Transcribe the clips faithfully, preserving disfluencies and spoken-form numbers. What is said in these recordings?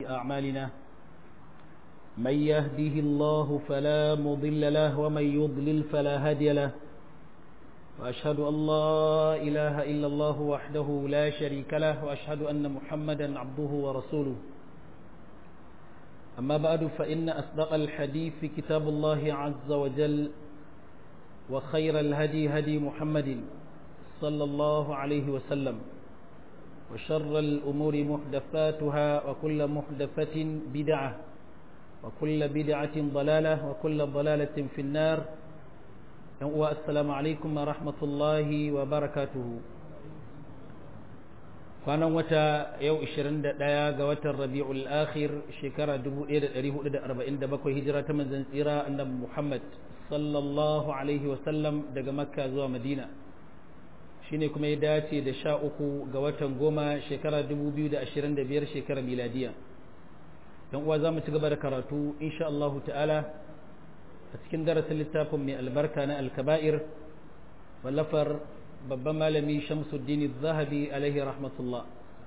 أعمالنا من يهده الله فلا مضل له ومن يضلل فلا هادي له وأشهد أن لا إله إلا الله وحده لا شريك له وأشهد أن محمدا عبده ورسوله أما بعد فإن أصدق الحديث كتاب الله عز وجل وخير الهدي هدي محمد صلى الله عليه وسلم وشر الأمور محدثاتها وكل محدثة بدعة وكل بدعة ضلالة وكل ضلالة في النار والسلام عليكم ورحمة الله وبركاته kwanan wata yau ishirin da ɗaya ga watan Rabiul Akhir shekara dubu ɗaya da ɗari hudu da arba'in da bakwai hijira ta manzon tsira annabi Muhammad sallallahu alaihi wasallam daga Makka zuwa Madina shine kuma ya dace da sha uku ga watan goma shekara dubu biyu da ashirin da biyar shekara miladiya dan uwa zamu ci gaba da karatu insha Allah ta'ala a cikin darasin littafin mai albarka na al-kaba'ir wallafar babban malami Shamsuddin Az-Zahabi alaihi rahmatullah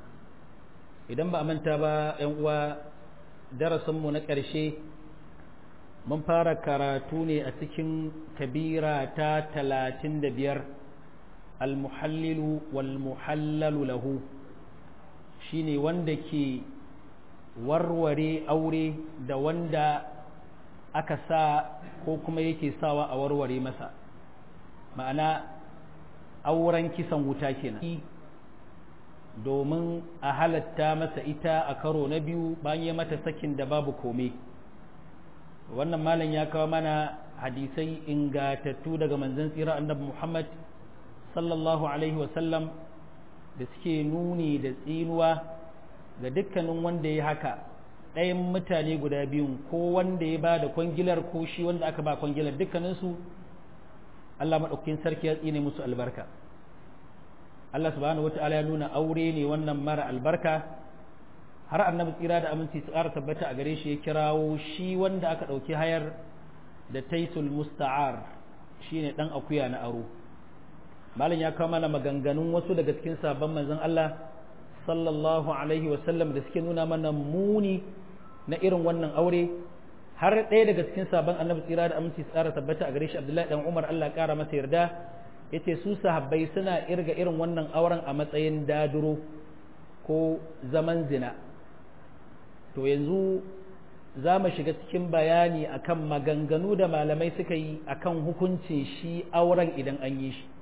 idan ba a manta ba yan uwa darasin mu na ƙarshe mun fara karatu ne a cikin kabira ta talatin da biyar al-muhallilu wal muhallalu lahu shine wanda ke warware aure da wanda aka sa ko kuma yake sawa a warware masa ma'ana auren kisan wuta kenan domin a halatta masa ita a karo na biyu bayan ya mata sakin da babu kome wannan malam ya kawo mana hadisai ingatattu daga manzon tsira annabi Muhammad sallallahu alaihi wasallam da suke nuni da tsinuwa ga dukkanin wanda ya haka ɗayan mutane guda biyun ko wanda ya ba da kwangilar ko shi wanda aka ba kwangilar dukkaninsu Allah maɗaukakin sarki ya tsine musu albarka Allah subhanahu wata'ala ya nuna aure ne wannan mara albarka har annabi tsira da aminci su ƙara tabbata a gare shi ya kirawo shi wanda aka ɗauki hayar da taisul musta'ar shine ɗan akuya na aro malam ya kawo mana maganganun wasu daga cikin sabon manzon Allah sallallahu alaihi wasallam da suke nuna mana muni na irin wannan aure har ɗaya daga cikin sabon annabi tsira da aminci tsara tabbata a gare shi Abdullahi dan Umar Allah ƙara masa yarda yace su sahabbai suna irga irin wannan auren a matsayin daduro ko zaman zina to yanzu za mu shiga cikin bayani akan maganganu da malamai suka yi akan hukuncin shi auren idan an yi shi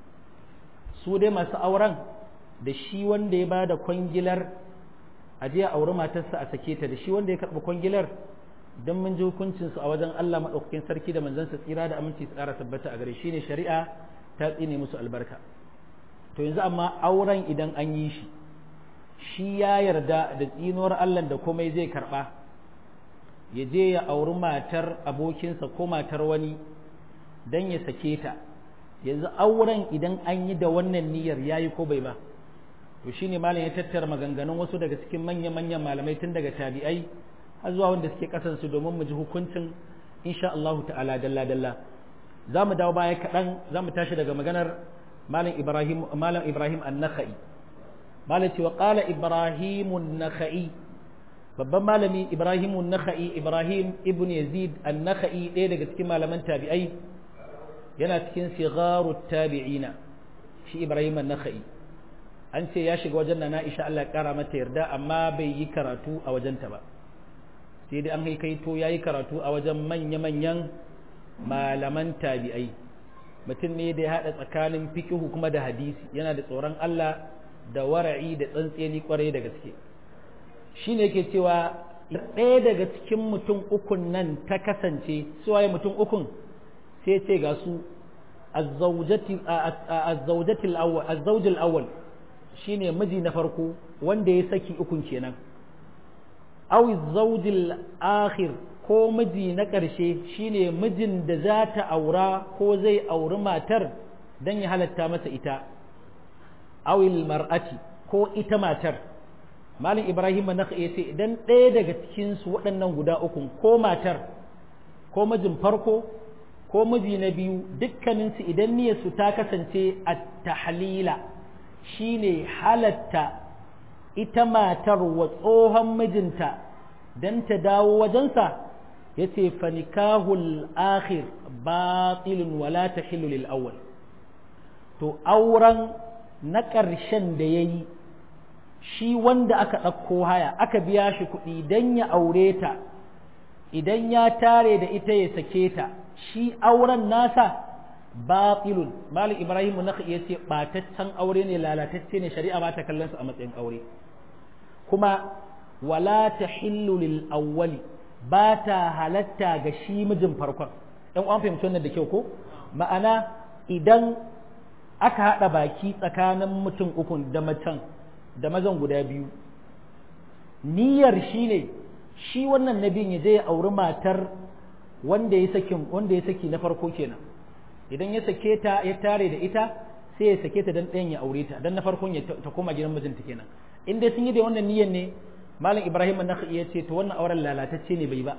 su dai masu auren da shi wanda ya bada kwangilar a je a auri matarsa a sake ta da shi wanda ya karɓi kwangilar don mun ji hukuncinsu a wajen Allah maɗaukakin sarki da manzansa tsira da aminci tsara tabbata a gare shi ne shari'a ta tsine musu albarka to yanzu amma auren idan an yi shi shi ya yarda da tsinuwar Allah da komai zai karɓa ya je ya auri matar abokinsa ko matar wani don ya sake ta yanzu auren idan an yi da wannan niyyar yayi ko bai ba to shine malam ya tattara maganganun wasu daga cikin manya-manyan malamai tun daga tabi'ai har zuwa wanda suke kasansu domin mu ji hukuncin insha Allah ta'ala dalla dalla za mu dawo baya kaɗan za mu tashi daga maganar malam Ibrahim malam Ibrahim an-Nakhai malam cewa qala Ibrahim an-Nakhai babban malami Ibrahim an-Nakhai Ibrahim ibn Yazid an-Nakhai ɗaya daga cikin malaman tabi'ai yana cikin sigharut tabi'ina shi Ibrahim an-Nakhai an ce ya shiga wajen na Aisha Allah ya kara mata yarda amma bai yi karatu a wajenta ba sai dai an haikaito ya yi karatu a wajen manya-manyan malaman tabi'ai mutum ne da ya haɗa tsakanin fikihu kuma da hadisi yana da tsoron Allah da wara'i da tsantseni kwarai da gaske shi ne yake cewa ɗaya daga cikin mutum ukun nan ta kasance suwaye mutum ukun sai ce ga su azzaujatil awwal shine miji na farko wanda ya saki ukun kenan aw zawjil akhir ko miji na ƙarshe shine mijin da za ta aura ko zai auri matar dan ya halatta masa ita awil mar'ati ko ita matar malin ibrahim na ya ce idan ɗaya daga cikin su waɗannan guda uku ko matar ko mijin farko ko miji na biyu dukkaninsu idan niyyarsu ta kasance at-tahlila shine halatta ita matar wa tsohon mijinta dan ta dawo wajensa yace fa nikahul akhir batilun wala tahillu lil awwal to auren na ƙarshen da yayi shi wanda aka ɗauko haya aka biya shi kuɗi dan ya aure ta idan ya tare da ita ya sake ta shi auren nasa batilun malik ibrahim nakhi yace bataccen aure ne lalatacce ne shari'a ba ta kallon su a matsayin aure kuma wala tahillu lil awwali ba ta halatta ga shi mijin farkon ɗan uwan fahimci wannan da kyau ko ma'ana idan aka haɗa baki tsakanin mutum uku da macen da mazan guda biyu niyyar shine shi wannan nabiyin ya je ya auri matar wanda ya saki wanda ya saki na farko kenan idan ya sake ta ya tare da ita sai ya sake ta dan ɗayan ya aure ta dan na farkon ya ta koma gidan mijinta kenan in dai sun yi da wannan niyyar ne malam ibrahim an-nakhai ya ce to wannan auren lalatacce ne bai ba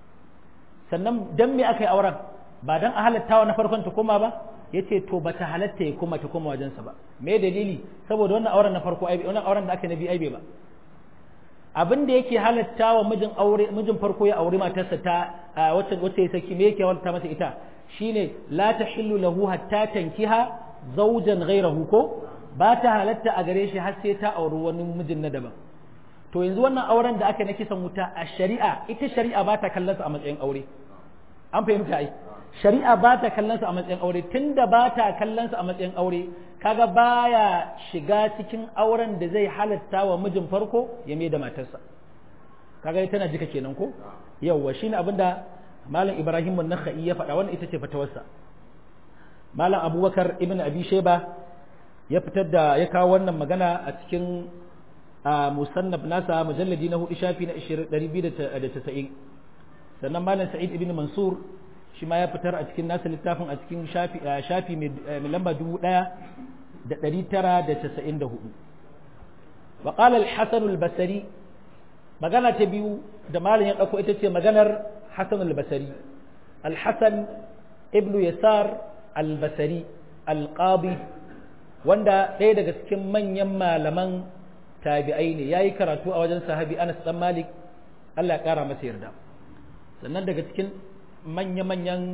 sannan dan me aka yi auren ba dan a halattawa na farkon ta koma ba yace to bata halatta ya koma ta koma wajensa ba me dalili saboda wannan auren na farko ai wannan auren da aka nabi ai bai ba abin da yake halattawa mijin aure mijin farko ya aure matarsa ta wacce wacce ya saki me yake halatta masa ita shine la tahillu lahu hatta tankiha zawjan ghayrahu ko ba ta halatta a gare shi har sai ta auri wani mijin na daban to yanzu wannan auren da aka na kisan wuta a shari'a ita shari'a ba ta kallon sa a matsayin aure an fahimta ai shari'a ba ta kallon sa a matsayin aure tunda ba ta kallon sa a matsayin aure kaga baya shiga cikin auren da zai halatta wa mijin farko ya mai da matarsa kaga tana jika kenan ko yawwa shine abinda malam ibrahim an-nakhai ya faɗa wannan ita ce fatawarsa malam abubakar ibn abi shayba ya fitar da ya kawo wannan magana a cikin musannaf nasa mujalladi na hudu shafi na ɗari biyu da casa'in sannan malam sa'id ibn mansur shi ma ya fitar a cikin nasa littafin a cikin shafi shafi mai lamba dubu ɗaya da ɗari tara da casa'in da hudu wa qala al-hasan al-basri magana ta biyu da malam ya ɗauko ita ce maganar hasan al-basri al-hasan ibn yasar al-basri al-qadi wanda ɗaya daga cikin manyan malaman tabi'ai ne yayi karatu a wajen sahabi Anas dan Malik Allah ya kara masa yarda sannan daga cikin manya-manyan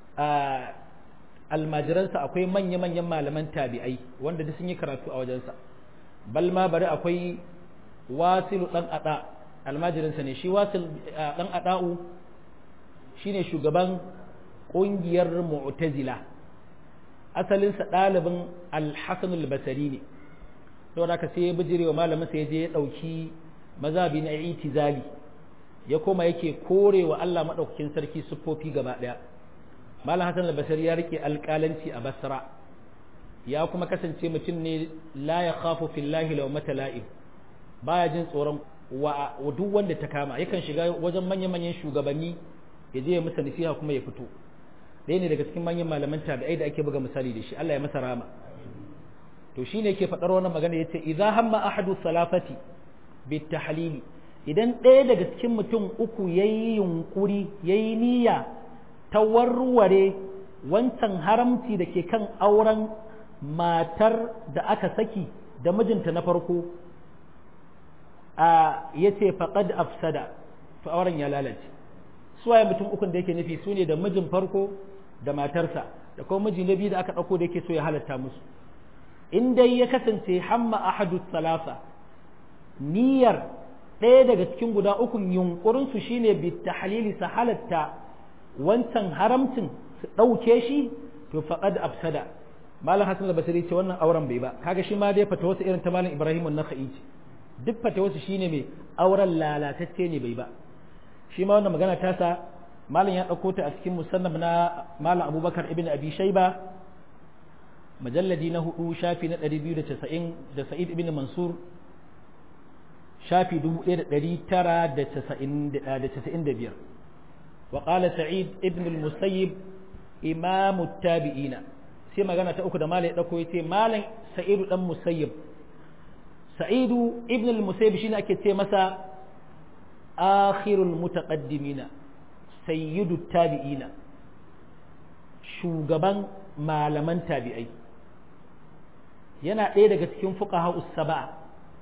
almajiransa akwai manya-manyan malaman tabi'ai wanda duk sun yi karatu a wajensa bal ma bari akwai wasilu dan ada almajiransa ne shi wasil dan ada'u shine shugaban kungiyar mu'tazila asalinsa ɗalibin al-hasan al-basri ne don haka sai ya bijirewa malamin sa ya je ya dauki mazhabi na itizali ya koma yake korewa Allah madaukakin sarki siffofi gaba daya malam hasan al-basri ya rike alƙalanci a basra ya kuma kasance mutum ne la ya khafu fillahi law matala'ib baya jin tsoron wa duk wanda ta kama yakan shiga wajen manyan manyan shugabanni ya je ya musa nasiha kuma ya fito ɗaya ne daga cikin manyan malaman tabi'ai da ake buga misali da shi Allah ya masa rama to shine yake faɗar wannan magana yace idza hamma ahadu salafati bit tahlili idan ɗaya daga cikin mutum uku yayi yunkuri yayi niyya ta warware wancan haramci da ke kan auren matar da aka saki da mijinta na farko a yace faqad afsada to auren ya lalace suwaye mutum ukun da yake nufi sune da mijin farko da matarsa da kuma miji na biyu da aka ɗauko da yake so ya halatta musu in dai ya kasance hamma ahadu salasa niyyar ɗaya daga cikin guda ukun yunkurin su shine bi tahlili sa halatta wancan haramcin su ɗauke shi to faqad afsada malam hasan al-basri ce wannan auren bai ba kaga shi ma dai fata wasu irin ta malam ibrahim an-nakhai ce duk fata wasu shine mai auren lalatacce ne bai ba shi ma wannan magana ta sa malam ya ɗauko ta a cikin musannaf na malam abubakar ibn abi shayba majalladi na hudu shafi na ɗari biyu da casa'in da sa'id ibn mansur shafi dubu ɗaya da ɗari tara da casa'in da biyar wa qala sa'id ibn al-musayyib imamu tabi'ina sai magana ta uku da malam ya ɗauko ya ce malam sa'idu dan musayyib sa'idu ibn al-musayyib shine ake ce masa akhirul mutaqaddimina sayyidu tabi'ina shugaban malaman tabi'ai yana ɗaya daga cikin fuqaha us-sab'a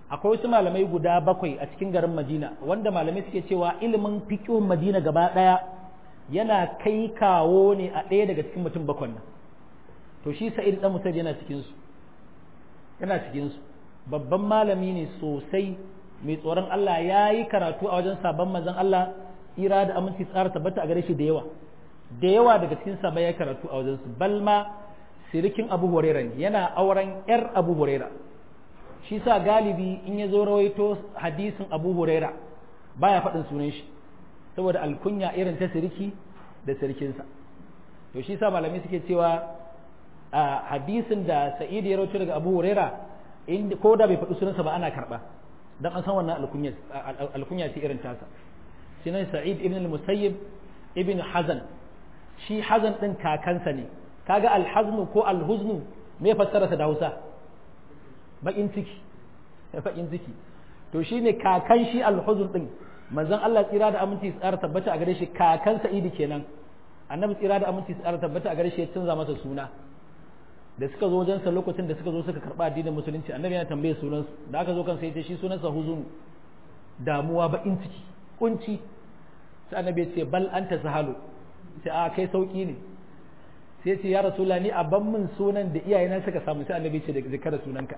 akwai wasu malamai guda bakwai a cikin garin Madina wanda malamai suke cewa ilimin fiqhun Madina gaba daya yana kai kawo ne a ɗaya daga cikin mutum bakwan nan to shi Sa'id dan Musayyib yana cikin su yana cikin su babban malami ne sosai mai tsoron Allah yayi karatu a wajen sabon manzon Allah ira da aminci tsara tabbata a gare shi da yawa da yawa daga cikin sabai ya karatu a wajen su balma sirikin Abu Hurairah yana auren yar Abu Hurairah shi sa galibi in ya zo rawaito hadisin Abu Huraira baya faɗin sunan shi saboda alkunya irin ta siriki da sirkinsa to shi sa malami suke cewa a hadisin da Sa'id ya rawaito daga Abu Huraira in ko da bai faɗi sunansa ba ana karɓa dan an san wannan alkunya alkunya ce irin tasa sunan Sa'id ibn al-Musayyib ibn Hazan shi Hazan din kakansa ne kaga al-hazmu ko al-huznu me fassara sa da Hausa bakin ciki bakin ciki to shine kakan shi al-huzn din manzon Allah tsira da aminci tsara tabbata a gare shi kakan Sa'id kenan annabi tsira da aminci tsara tabbata a gare shi ya canza masa suna da suka zo wajen sa lokacin da suka zo suka karba addinin musulunci annabi yana tambaye sunan su da aka zo kan sai ya ce shi sunansa huzun damuwa bakin ciki kunci sai annabi ya ce bal anta sahalu sai a kai sauki ne sai ce ya rasula ni a ban min sunan da iyayena suka samu sai annabi ce da zikara sunanka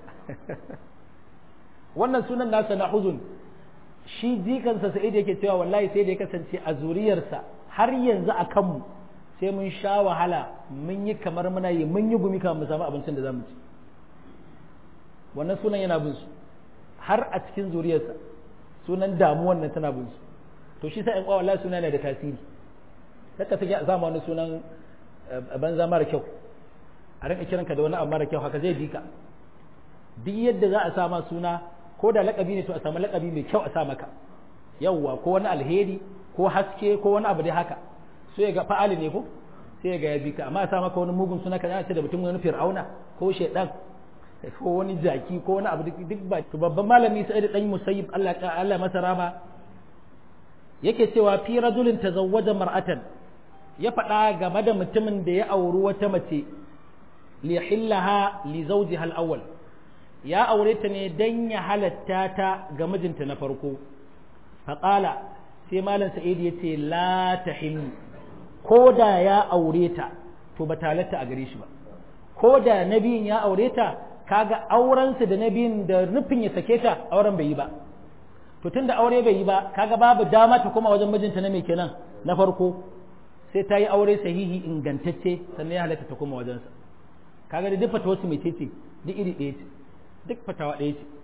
wannan sunan nasa na huzun shi jikansa sai da yake cewa wallahi sai da ya kasance a zuriyarsa har yanzu a kanmu sai mun sha wahala mun yi kamar muna yi mun yi gumi kamar mu samu abincin da zamu ci wannan sunan yana bin su har a cikin zuriyarsa sunan damuwan nan tana bin su to shi sai in kwa wallahi suna ne da tasiri kaka take a zama wani sunan banza mara kyau a rinka kiranka da wani abu mara kyau haka zai bi ka duk yadda za a sa ma suna ko da lakabi ne to a samu lakabi mai kyau a sa maka yawwa ko wani alheri ko haske ko wani abu dai haka sai ga fa'ali ne ko sai ga ya bi ka amma a sa maka wani mugun suna ka ce da mutum wani fir'auna ko shedan ko wani jaki ko wani abu duk ba to babban malami sai da dan musayyib Allah ta Allah masa rama yake cewa fi rajulin tazawwaja mar'atan ya faɗa game da mutumin da ya auri wata mace li hillaha li zawjiha al-awwal ya aure ta ne dan ya halatta ta ga mijinta na farko faqala sai malam sa'id yace la tahillu ko da ya aure ta to ba halatta a gare shi ba ko da nabiyin ya aure ta kaga aurensa da nabiyin da nufin ya sake ta auren bai yi ba to tunda aure bai yi ba kaga babu dama ta koma wajen mijinta na mai kenan na farko sai ta yi aure sahihi ingantacce sannan ya halatta ta koma wajensa kaga da duk fatawa su mai ce duk iri ɗaya ce duk fatawa ɗaya ce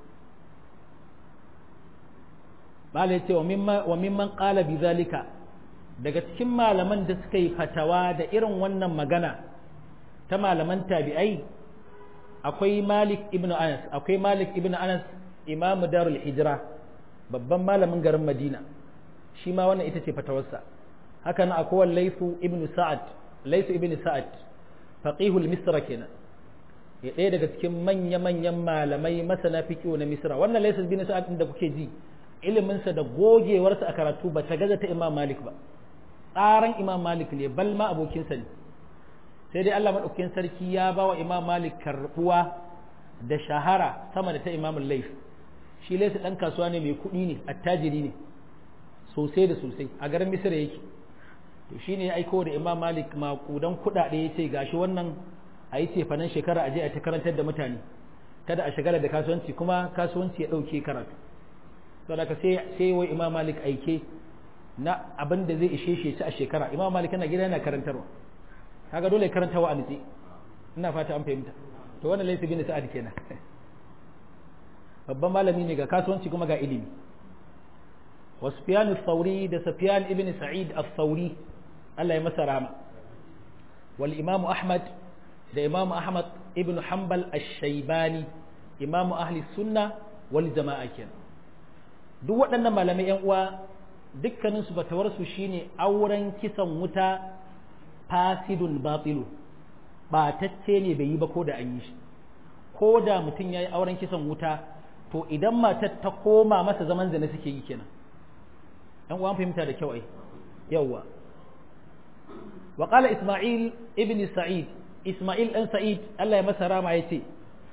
bala ya ce wa mimman qala bi zalika daga cikin malaman da suka yi fatawa da irin wannan magana ta malaman tabi'ai akwai Malik ibn Anas akwai Malik ibn Anas imamu darul hijra babban malamin garin Madina shi ma wannan ita ce fatawarsa haka nan akwai Laythu ibn Sa'ad Laythu ibn Sa'ad faqihul Misra kenan ya ɗaya daga cikin manya-manyan malamai masana fiqh na Misra wannan Laythu ibn Sa'ad din da kuke ji ilimin sa da gogewarsa a karatu ba ta gaza ta Imam Malik ba tsaran Imam Malik ne bal ma abokin sa ne sai dai Allah madaukakin sarki ya bawa Imam Malik karbuwa da shahara sama da ta Imam Layth shi Laythu dan kasuwa ne mai kuɗi ne attajiri ne sosai da sosai a garin Misra yake to shine ya aiko da Imam Malik makudan kudade yace gashi wannan ayi ce fanan shekara aje a ta karantar da mutane kada a shagala da kasuwanci kuma kasuwanci ya dauke karatu to da ka sai sai wai Imam Malik aike na abin da zai ishe shi a shekara Imam Malik yana gida yana karantarwa kaga dole karantawa a nitsi ina fata an fahimta to wannan Layth bin Sa'ad kenan babban malami ne ga kasuwanci kuma ga ilimi wa Sufyan al-Thawri da Sufyan ibn Sa'id al-Thawri Allah ya masa rahama wal Imam Ahmad da Imam Ahmad ibn Hanbal ash-Shaybani Imam ahli sunna wal jama'a kenan duk waɗannan malamai yan uwa dukkanin su batawar su shine auren kisan wuta fasidun batilu ba tacce ne bai yi ba ko da an yi shi ko da mutum yayi auren kisan wuta to idan matar ta koma masa zaman zina suke yi kenan dan uwan fahimta da kyau ai yawa wa qala isma'il ibn sa'id isma'il dan sa'id Allah ya masa rama yace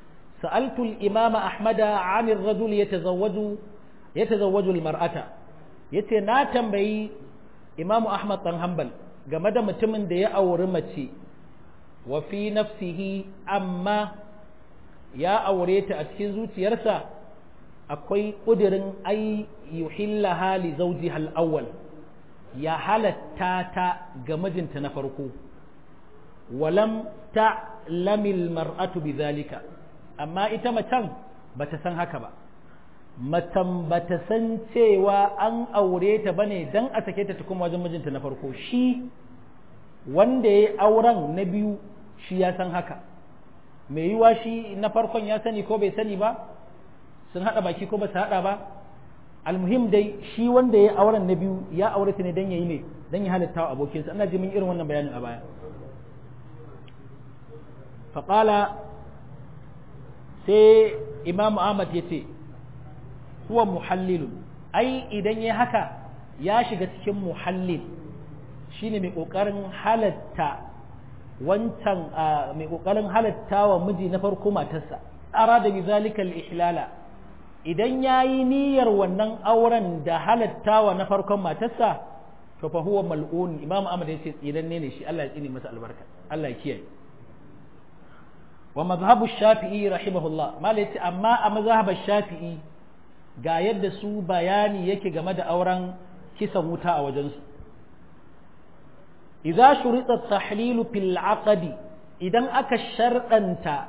sa'altu al-imam ahmad 'an ar-rajul yatazawwaju yatazawwaju al-mar'ata yace na tambayi imam ahmad dan hanbal game da mutumin da ya auri mace wa fi nafsihi amma ya aure ta a cikin zuciyarsa akwai ƙudirin ai yuhillaha li zawjiha al-awwal ya halatta ta ga mijinta na farko walam ta'lamil mar'atu bidhalika amma ita macen bata san haka ba matan bata san cewa an aure ta bane dan a sake ta kuma wajen mijinta na farko shi wanda ya auren na biyu shi ya san haka mai yiwa shi na farkon ya sani ko bai sani ba sun hada baki ko ba su hada ba almuhim dai shi wanda ya auren na biyu ya aure ta ne dan yayi ne dan ya halitta wa abokinsa ina ji mun irin wannan bayanin a baya faqala sai imam ahmad yace huwa muhallilun ai idan yayi haka ya shiga cikin muhallil shine mai kokarin halatta wancan mai kokarin halatta wa miji na farko matarsa arada bi zalika al-ihlala idan yayi niyyar wannan auren da halattawa na farkon matarsa to fa huwa mal'un imam ahmad yace tsiranne ne shi Allah ya tsine masa albarka Allah ya kiyaye wa mazhabu shafi'i rahimahullah mal yace amma a mazhabar shafi'i ga yadda su bayani yake game da auren kisan wuta a wajen su idza shurita at-tahlilu fil 'aqdi idan aka sharɗanta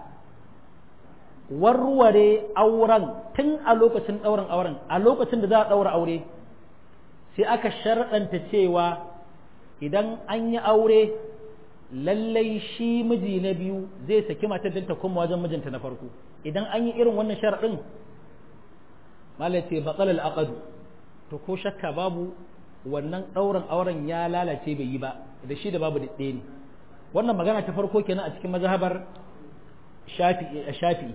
warware auren tun a lokacin ɗaurin auren a lokacin da za a ɗaura aure sai aka sharɗanta cewa idan an yi aure lallai shi miji na biyu zai saki matar ta kuma wajen mijinta na farko idan an yi irin wannan sharaɗin malai ce batsal al'aqadu to ko shakka babu wannan ɗaurin auren ya lalace bai yi ba da shi da babu ɗaya ne wannan magana ta farko kenan a cikin mazhabar shafi'i shafi'i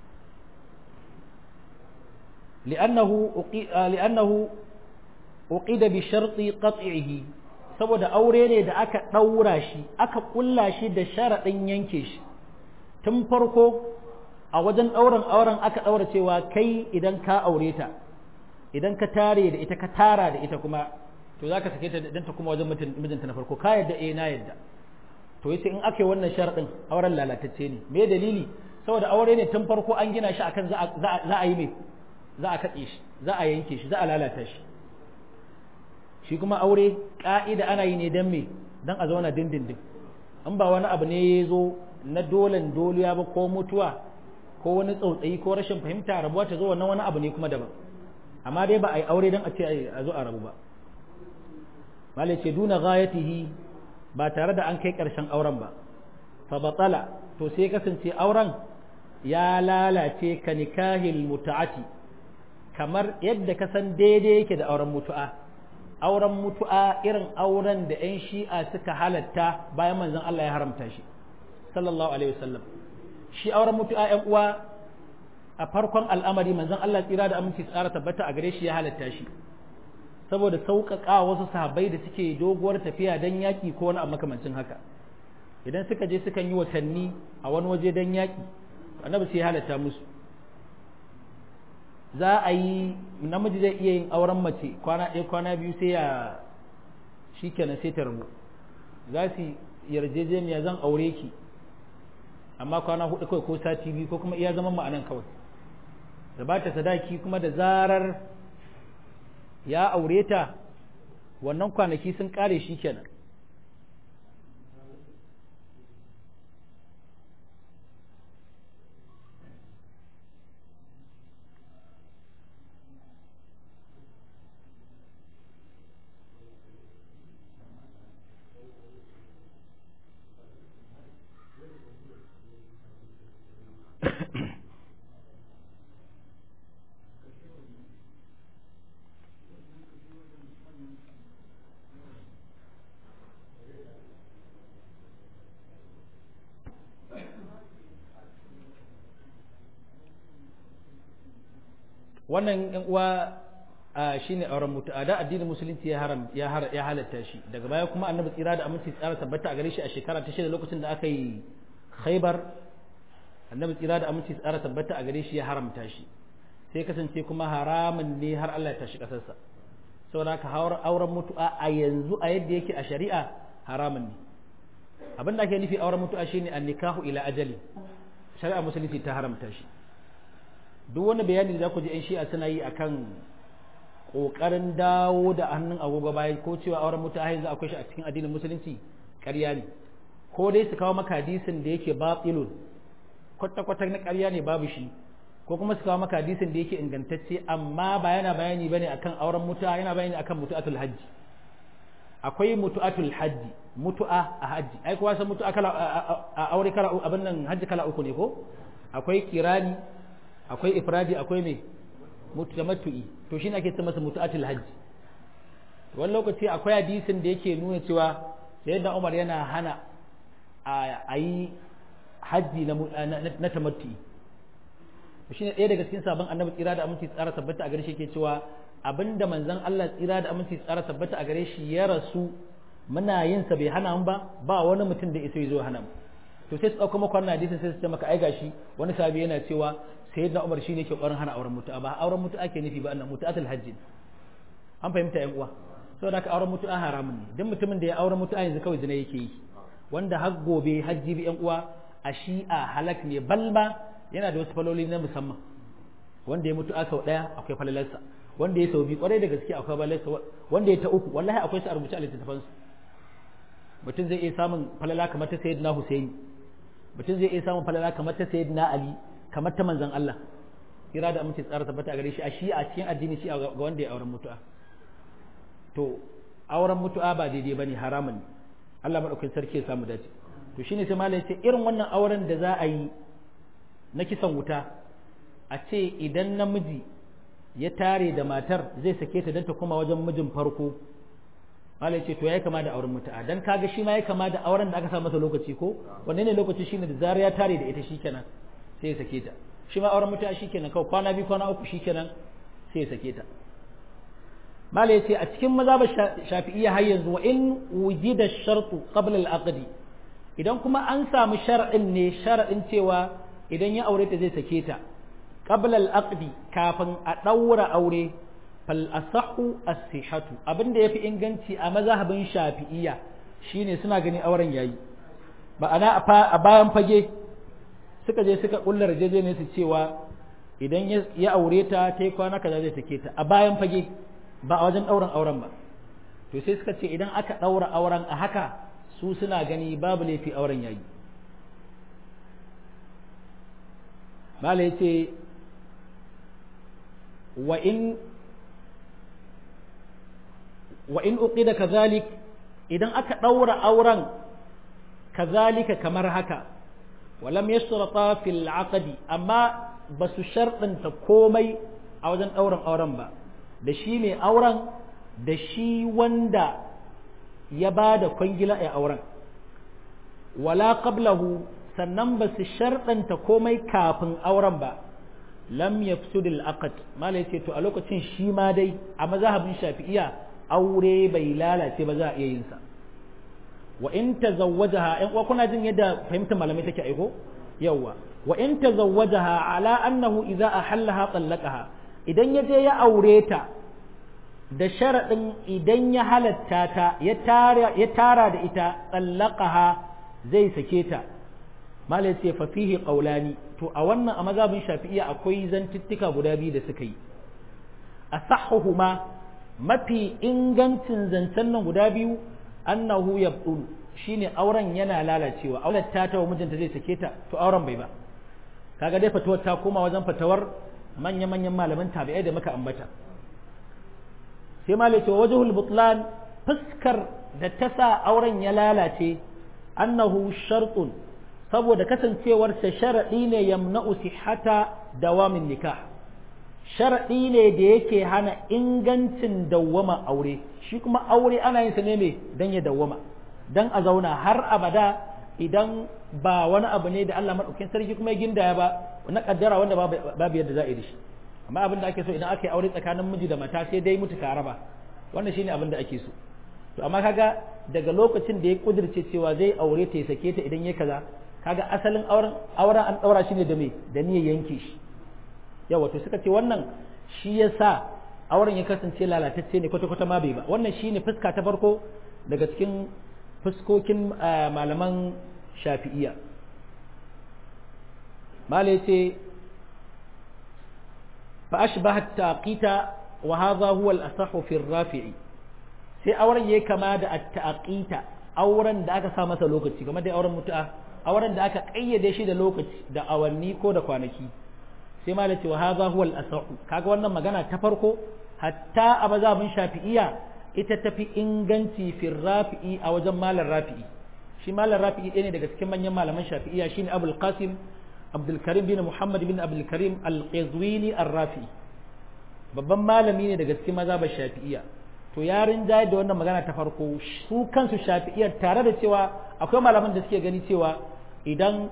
لأنه لأنه أقيد بشرط قطعه saboda aure ne da aka ɗaura shi aka ƙulla shi da sharaɗin yanke shi tun farko a wajen ɗaurin auren aka ɗaura cewa kai idan ka aure ta idan ka tare da ita ka tara da ita kuma to za ka sake ta idan ta kuma wajen mijinta na farko ka yadda eh na yadda to yace in aka yi wannan sharaɗin auren lalatacce ne me dalili saboda aure ne tun farko an gina shi akan za a yi mai za a katse shi za a yanke shi za a lalata shi shi kuma aure ka'ida ana yi ne don me don a zauna dindindin an ba wani abu ne ya zo na dolen doliya ba ko mutuwa ko wani tsautsayi ko rashin fahimta rabuwa ta zo wannan wani abu ne kuma daban amma dai ba a yi aure don a ce a zo a rabu ba malai ce duna ghayatihi ba tare da an kai ƙarshen auren ba fa batala to sai kasance auren ya lalace ka nikahil muta'ati kamar yadda ka san daidai yake da auren mutu'a auren mutu'a irin auren da 'yan shi'a suka halatta bayan manzon Allah ya haramta shi sallallahu alaihi wasallam shi auren mutu'a 'yan uwa a farkon al'amari manzon Allah tsira da aminci tsara tabbata a gare shi ya halatta shi saboda sauƙaƙa wasu sahabbai da suke doguwar tafiya don yaƙi ko wani abu makamancin haka idan suka je sukan yi watanni a wani waje don yaƙi annabi sai ya halatta musu za a yi namiji zai iya yin auren mace kwana ɗaya kwana biyu sai ya shi kenan sai ta rabu za su yarjejeniya zan aure ki amma kwana hudu kawai ko sati biyu ko kuma iya zaman ma'anan kawai da ba ta sadaki kuma da zarar ya aure ta wannan kwanaki sun kare shi kenan wannan yan uwa shine auren mutu'a da addinin musulunci ya haram ya ya halatta shi daga baya kuma annabi tsira da aminci tsara tabbata a gare shi a shekara ta shida lokacin da aka yi Khaybar annabi tsira da aminci tsara tabbata a gare shi ya haramta shi sai kasance kuma haramun ne har Allah ya tashi kasarsa saboda haka auren mutu'a a yanzu a yadda yake a shari'a haramun ne abin da ake nufi auren mutu'a shine an-nikahu ila ajali shari'a musulunci ta haramta shi duk wani bayani da za ku ji 'yan shi'a suna yi akan kokarin dawo da hannun agogo baya ko cewa auren mutu'a yanzu akwai shi a cikin addinin musulunci ƙarya ne ko dai su kawo maka hadisin da yake batilun kwata-kwata na ƙarya ne babu shi ko kuma su kawo maka hadisin da yake ingantacce amma ba yana bayani bane akan auren mutu'a yana bayani akan mutu'atul hajji akwai mutu'atul hajji mutu'a a hajji ai kowa san mutu'a kala a aure kala abin nan hajji kala uku ne ko akwai kirani akwai ifradi akwai me mutamattu'i to shine ake ce masa mutu'atul hajji wani lokaci akwai hadisin da yake nuna cewa sayyidina Umar yana hana a yi hajji na na tamattu'i shine ɗaya daga cikin sabon annabi tsira da aminci tsara tabbata a gare shi yake cewa abinda manzon Allah tsira da aminci tsara tabbata a gare shi ya rasu muna yin sa bai hana mu ba ba wani mutum da isa zo hana mu to sai su dauko maka wannan hadisin sai su ce maka ai gashi wani sahabi yana cewa sayyidina Umar shine yake ƙoƙarin hana auren mutu'a ba auren mutu'a ake nufi ba annan mutu'atul hajji an fahimta yan uwa saboda haka auren mutu'a haramun ne duk mutumin da ya auren mutu'a yanzu kawai zina yake yi wanda har gobe hajji bi yan uwa a shi'a halak ne balma yana da wasu faloli na musamman wanda ya mutu a sau ɗaya akwai falalarsa wanda ya sau biyu kwarai da gaske akwai falalarsa wanda ya ta uku wallahi akwai su a rubuce a littattafan su mutum zai iya samun falala kamar ta sayyidina Husaini mutum zai iya samun falala kamar ta sayyidina Ali kamar ta manzon Allah kira da amince tsara tabbata a gare shi a shi a cikin addini shi ga wanda ya auren mutu'a to auren mutu'a ba daidai bane haramun ne Allah madaukakin sarki ya samu dace to shine sai malai ce irin wannan auren da za a yi na kisan wuta a ce idan namiji ya tare da matar zai sake ta don ta kuma wajen mijin farko malai ce to ya kama da auren mutu'a dan kaga shi ma ya kama da auren da aka sa masa lokaci ko wanne ne lokaci shine da zarar ya tare da ita shikenan sai ya sake ta shi ma auren mutu'a shikenan kawai kwana biyu kwana uku shikenan sai ya sake ta malai ce a cikin mazhabar shafi'iyya har yanzu wa in wujida ash-shartu qabla al-aqdi idan kuma an samu shar'in ne shar'in cewa idan ya aure ta zai sake ta qabla al-aqdi kafin a daura aure fal asahu as-sihhatu abinda yafi inganci a mazhabin shafi'iyya shine suna gani auren yayi ba ana a bayan fage suka je suka kullar jeje ne su cewa idan ya aure ta tai kwana kaza zai sake ta a bayan fage ba a wajen dauran auren ba to sai suka ce idan aka daura auren a haka su suna gani babu laifi auren yayi mala ya ce wa in uqida kazalik idan aka ɗaura auren kazalika kamar haka walam yashrata fil aqdi amma basu sharɗanta komai a wajen ɗaurin auren ba da shi ne auren da shi wanda ya ba da kwangila a auren wala qablahu sannan ba su sharɗanta komai kafin auren ba lam yafsudul aqd mala yace to a lokacin shi ma dai a mazhabin shafi'iyya aure bai lalace ba za a iya yin sa wa in tazawwajaha in kuna jin yadda fahimtar malamai take aiko yawa wa in tazawwajaha ala annahu idza ahallaha tallaqaha idan ya je ya aure ta da sharadin idan ya halatta ta ya tara ya tara da ita tallaqaha zai sake ta malai ce fa fihi qawlani to a wannan a mazhabin shafi'iyya akwai zantuttuka guda biyu da suka yi asahhuhuma mafi ingancin zancen nan guda biyu annahu yabdul shine auren yana lalacewa auren ta ta wa mijinta zai sake ta to auren bai ba kaga dai fatuwar ta koma wajen fatawar manya manyan malaman tabi'ai da muka ambata sai malai ce wajhul butlan fuskar da ta sa auren ya lalace annahu shartun saboda kasancewarsa sharaɗi ne yamna'u sihhata dawamin nikah sharaɗi ne da yake hana ingancin dawwama aure shi kuma aure ana yin sa ne me dan ya dawwama dan a zauna har abada idan ba wani abu ne da Allah madaukakin sarki kuma ya gindaya ba na kaddara wanda babu yadda za a yi da shi amma abin da ake so idan aka yi aure tsakanin miji da mata sai dai mutu ka raba wannan shine abin da ake so to amma kaga daga lokacin da ya kudirce cewa zai aure ta ya sake ta idan ya kaza kaga asalin auren auren an daura shi ne da me da niyyar yanke shi yawa to suka ce wannan shi yasa auren ya kasance lalatacce ne kwata kwata ma bai ba wannan shine fuska ta farko daga cikin fuskokin malaman shafi'iyya mala yace fa ashbaha at-taqita wa hadha huwa al-asahhu fi ar-rafi'i sai auren yayi kama da at-taqita auren da aka sa masa lokaci kamar dai auren mutu'a auren da aka kayyade shi da lokaci da awanni ko da kwanaki sai ma ce wa hadha huwa al-asahu kaga wannan magana ta farko hatta a mazhabin shafi'iyya ita tafi inganci fi rafi'i a wajen malar rafi'i shi malar rafi'i ɗaya ne daga cikin manyan malaman shafi'iyya shine Abul Qasim Abdul Karim bin Muhammad bin Abdul Karim al-Qazwini ar-Rafi'i babban malami ne daga cikin mazhabin shafi'iyya to yarin jaye da wannan magana ta farko su kansu shafi'iyyar tare da cewa akwai malaman da suke gani cewa idan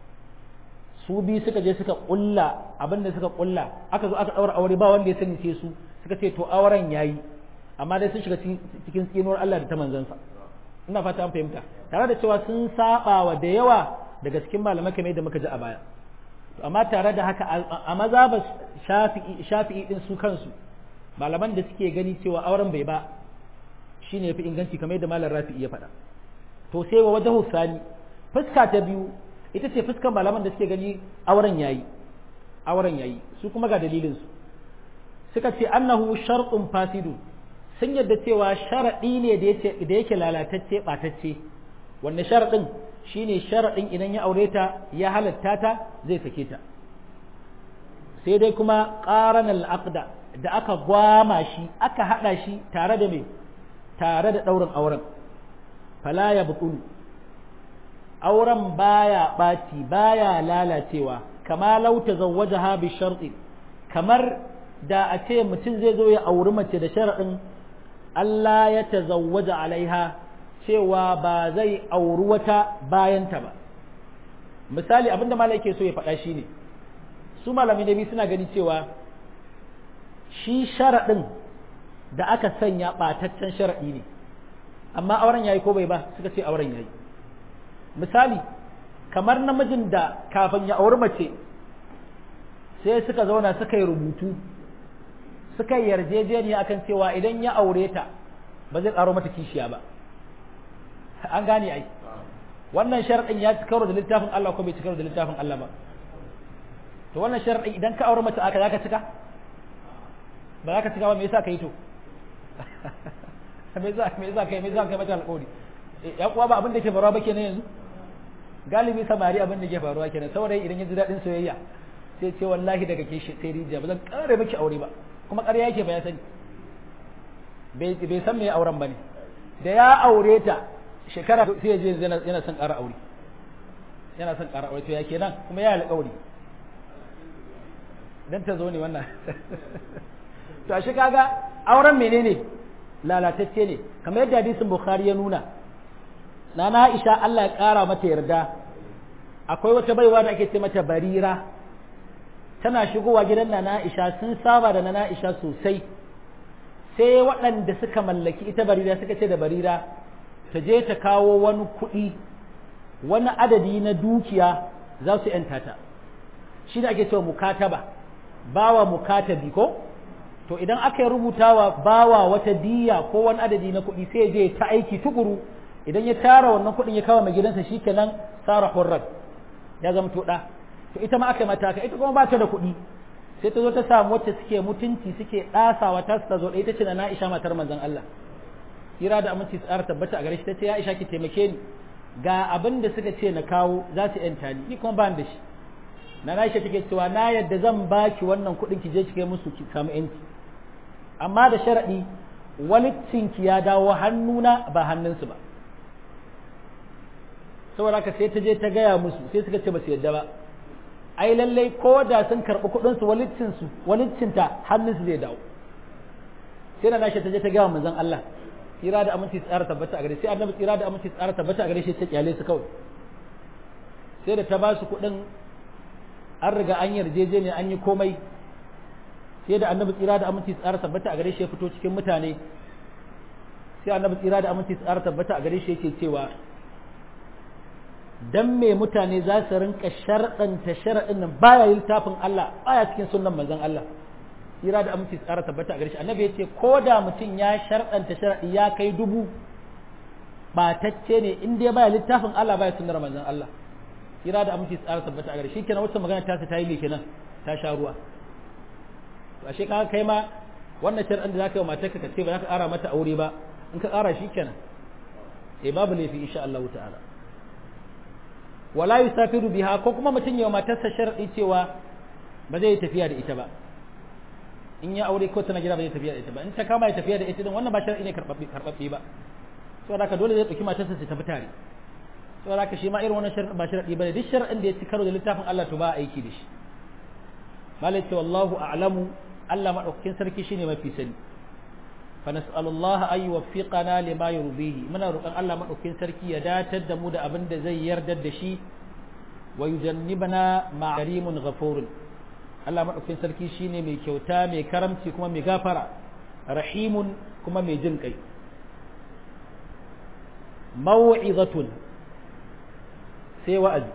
su bi suka je suka kulla abinda suka kulla aka zo aka daura aure ba wanda ya sani sai su suka ce to auren yayi amma dai sun shiga cikin tsinuwar Allah da ta manzansa ina fata an fahimta tare da cewa sun saba wa da yawa daga cikin malamai kamar da muka ji a baya to amma tare da haka a mazhabin shafi'i shafi'i din su kansu malaman da suke gani cewa auren bai ba shine yafi inganci kamar da malam Rafi'i ya faɗa to sai wa wajhu sani fuska ta biyu ita ce fuskar malaman da suke gani auren yayi auren yayi su kuma ga dalilin su suka ce annahu shartun fasidun sun yadda cewa sharadi ne da yake da yake lalatacce batacce wannan sharadin shine sharadin idan ya aure ta ya halatta ta zai sake ta sai dai kuma qaran al-aqda da aka gwama shi aka hada shi tare da me tare da daurin auren fala ya butul auren baya baci baya lalacewa kama law tazawwajaha bi sharti kamar da a ce mutum zai zo ya auri mace da sharadin Allah ya tazawwaja alaiha cewa ba zai auri wata bayanta ba misali abinda malai yake so ya faɗa shine su malami da bi suna gani cewa shi sharaɗin da aka sanya ɓataccen sharaɗi ne amma auren yayi ko bai ba suka ce auren yayi misali kamar namijin da kafin ya auri mace sai suka zauna suka yi rubutu suka yi yarjejeniya akan cewa idan ya aure ta ba zai ƙaro mata kishiya ba an gane ai wannan sharaɗin ya ci karo da littafin Allah ko bai ci karo da littafin Allah ba to wannan sharaɗin idan ka aure mace aka zaka cika ba za ka cika ba me yasa ka yi to me yasa me yasa kai me yasa kai mata alƙawari ya kuwa ba abin da ke faruwa ba kenan yanzu galibi samari abin da ke faruwa kenan saurayi idan ya ji daɗin soyayya sai ce wallahi daga ke shi sai rijiya ba zan ƙara miki aure ba kuma ƙarya yake ba ya sani bai san me ya auren ba ne da ya aure ta shekara sai ya je yana son ƙara aure yana son ƙara aure to ya kenan kuma ya alƙawari dan ta zo ne wannan to ashe kaga auren menene lalatacce ne kamar yadda hadisin Bukhari ya nuna nana Aisha Allah ya kara mata yarda akwai wata baiwa da ake ce mata Barira tana shigowa gidan nana Aisha sun saba da nana Aisha sosai sai waɗanda suka mallaki ita Barira suka ce da Barira ta je ta kawo wani kuɗi wani adadi na dukiya za su yanta ta shi ne ake cewa mukataba bawa mukatabi ko to idan aka yi rubutawa bawa wata diya ko wani adadi na kuɗi sai je ta aiki tukuru idan ya tara wannan kuɗin ya kawo mai gidansa shikenan sara hurrat ya zama to da to ita ma aka mata ka ita kuma ba ta da kuɗi sai ta zo ta samu wacce suke mutunci suke ɗasawa ta ta zo da ita ce na Aisha matar manzon Allah kira da aminci tsara tabbata a gare shi tace ya Aisha ki taimake ni ga abin da suka ce na kawo za su yanta ni ni kuma ba ni da shi na Aisha take cewa na yadda zan baki wannan kuɗin ki je ki kai musu ki samu yanci amma da sharadi walittinki ya dawo hannuna ba hannunsu ba saboda haka sai ta je ta gaya musu sai suka ce ba su yadda ba ai lallai ko da sun karɓi kuɗinsu walittinsu walittinta hannunsu zai dawo sai na Aisha ta je ta gaya manzon Allah tsira da aminci tsara tabbata a gare sai annabi tsira da aminci tsara tabbata a gare shi ta kyale su kawai sai da ta ba su kuɗin an riga an yarjejeniya an yi komai sai da annabi tsira da aminci tsara tabbata a gare shi ya fito cikin mutane sai annabi tsira da aminci tsara tabbata a gare shi yake cewa dan me mutane za su rinka sharɗanta sharaɗin nan baya littafin Allah baya cikin sunnan manzon Allah ira da aminci tsara tabbata a gare shi annabi yace ko da mutum ya sharɗanta sharaɗi ya kai dubu batacce ne in dai baya littafin Allah baya sunnar manzon Allah ira da aminci tsara tabbata a gare shi kenan wacce magana ta ta yi me kenan ta sha ruwa to ashe ka kai ma wannan sharaɗin da zaka yi wa matarka ka ce ba za ka ƙara mata aure ba in ka ƙara shi kenan eh babu laifi insha Allah ta'ala wala yusafiru biha ko kuma mutum ya matarsa sharadi cewa ba zai tafiya da ita ba in ya aure ko tana gida ba zai tafiya da ita ba in ta kama ya tafiya da ita din wannan ba sharadi ne karbabbe karbabbe ba saboda haka dole zai dauki matarsa su tafi tare saboda haka shi ma irin wannan sharadi ba sharadi bane duk sharadin da ya ci karo da littafin Allah to ba aiki da shi malai ce wallahu a'lamu Allah madaukakin sarki shine mafi sani فنسأل الله أن يوفقنا لما يرضيه من رقم الله مدوكين سركي يدا تدمو دا أبن دا زي يردد دشي ويجنبنا مع كريم غفور الله مدوكين سركي شيني مي كيوتا مي كرمتي كما مي غافرة رحيم كما مي جنكي موعظة سوى أذ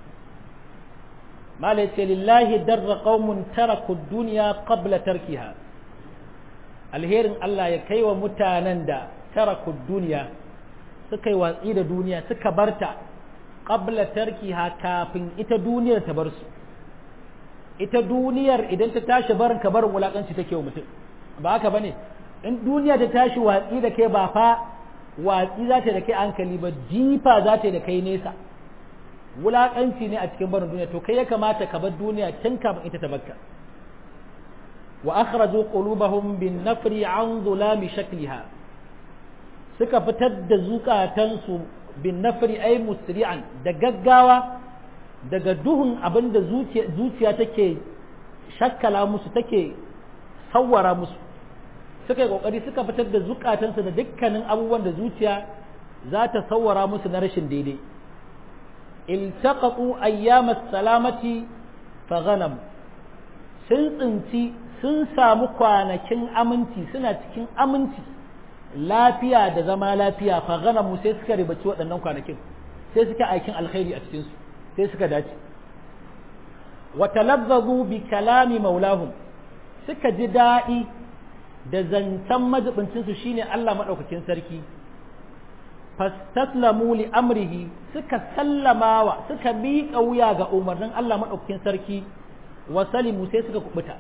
ما ليس لله در قوم تركوا الدنيا قبل تركها alherin Allah ya kai wa mutanen da taraku duniya suka yi watsi da duniya suka barta qabla tarkiha kafin ita duniyar ta bar su ita duniyar idan ta tashi barin ka barin wulakanci take wa mutum ba haka bane in duniya ta tashi watsi da kai ba fa watsi za ta da kai hankali ba jifa za ta da kai nesa wulakanci ne a cikin barin duniya to kai ya kamata ka bar duniya tun kafin ita ta barka وأخرجوا قلوبهم بالنفر عن ظلام شكلها suka fitar da zukatansu bin nafri ay musri'an da gaggawa daga duhun abinda zuciya take shakkala musu take sawwara musu suka yi kokari suka fitar da zukatansu da dukkanin abubuwan da zuciya za ta sawwara musu na rashin daidai iltaqatu ayyamas salamati faghanam sun tsinci sun samu kwanakin aminci suna cikin aminci lafiya da zama lafiya fa ganamu sai suka ribaci waɗannan kwanakin sai suka aikin alkhairi a cikin su sai suka dace wa talazzazu bi kalami maulahum suka ji daɗi da zancen majibincin su shine Allah madaukakin sarki fastaslamu li amrihi suka sallamawa suka miƙa wuya ga umarnin Allah madaukakin sarki wa salimu sai suka kubuta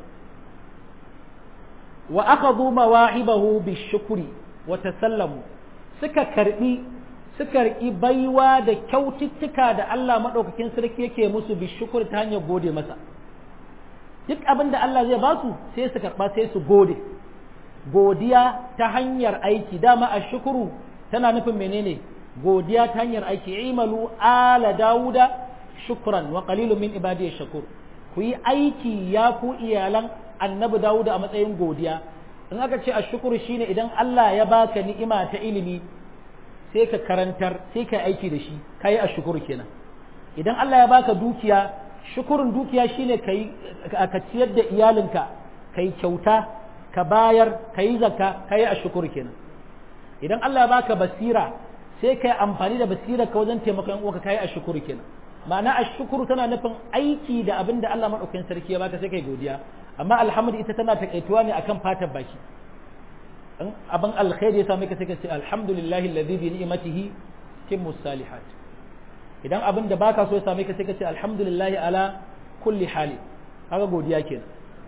wa akhadhu mawa'ibahu bishukri wa tasallamu suka karbi suka riki baiwa da kyaututtuka da Allah madaukakin sarki yake musu bishukri ta hanyar gode masa duk abin da Allah zai ba su sai su karba sai su gode godiya ta hanyar aiki dama ashkuru tana nufin menene godiya ta hanyar aiki imalu ala dauda shukran wa qalilun min ibadiy shakur ku yi aiki ya ku iyalan annabi Dawuda a matsayin godiya in aka ce ashkuru shine idan Allah ya baka ni'ima ta ilimi sai ka karantar sai ka aiki da shi kai ashkuru kenan idan Allah ya baka dukiya shukurun dukiya shine kai ka ciyar da iyalinka kai kyauta ka bayar kai zakka kai ashkuru kenan idan Allah ya baka basira sai kai amfani da basira ka wajen taimakon uwarka kai ashkuru kenan ma'ana ashkuru tana nufin aiki da abin da Allah madaukakin sarki ya baka sai kai godiya amma alhamdu ita tana takaituwa ne akan fatan baki in abin alkhairi ya same ka sai ka ce alhamdulillahi alladhi bi ni'matihi timmu salihat idan abin da baka so ya same ka sai ka ce alhamdulillahi ala kulli hali kaga godiya kenan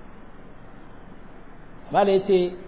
mala yace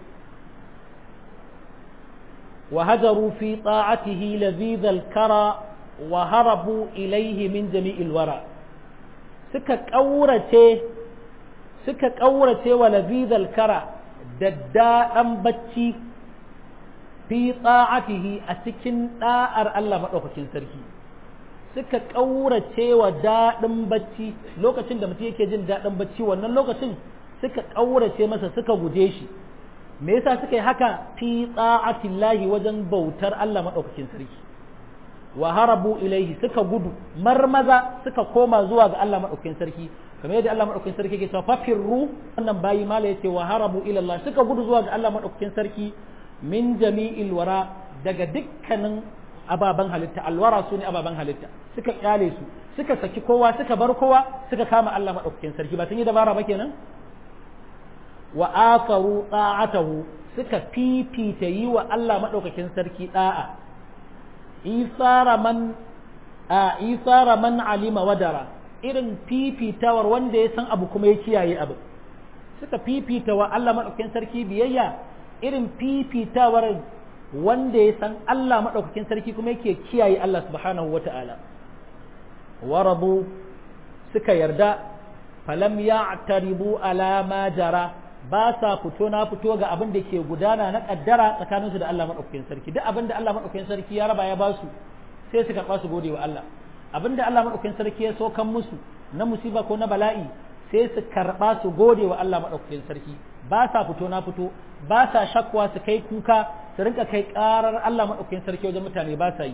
wa hajaru fi ta'atihi ladhidh al-kara wa harabu ilayhi min jami'il wara suka kaurace suka kaurace wa ladhidh al-kara daddaɗan bacci fi ta'atihi a cikin da'ar Allah madaukakin sarki suka kaurace wa daɗin bacci lokacin da mutum yake jin daɗin bacci wannan lokacin suka kaurace masa suka guje shi me yasa suka yi haka fi ta'atillahi wajen bautar Allah madaukakin sarki wa harabu ilaihi suka gudu marmaza suka koma zuwa ga Allah madaukakin sarki kamar yadda Allah madaukakin sarki yake cewa fafirru wannan bayi mala yace wa harabu ila Allah suka gudu zuwa ga Allah madaukakin sarki min jami'il wara daga dukkanin ababan halitta alwara su ne ababan halitta suka kyale su suka saki kowa suka bar kowa suka kama Allah madaukakin sarki ba sun yi dabara ba kenan wa afaru ta'atahu suka fifita yi wa Allah madaukakin sarki da'a isara man a isara man alima wadara irin fifitawar wanda ya san abu kuma ya kiyaye abu suka fifita wa Allah madaukakin sarki biyayya irin fifitawar wanda ya san Allah madaukakin sarki kuma yake kiyaye Allah subhanahu wata'ala warabu suka yarda falam ya'taribu ala ma jara ba sa fito na fito ga abin da ke gudana na kaddara tsakaninsu da Allah madaukakin sarki duk abin da Allah madaukakin sarki ya raba ya ba su sai su karɓa su gode wa Allah abin da Allah madaukakin sarki ya sokan musu na musiba ko na bala'i sai su karɓa su gode wa Allah madaukakin sarki ba sa fito na fito ba sa shakwa su kai kuka su rinka kai ƙarar Allah madaukakin sarki wajen mutane ba sa yi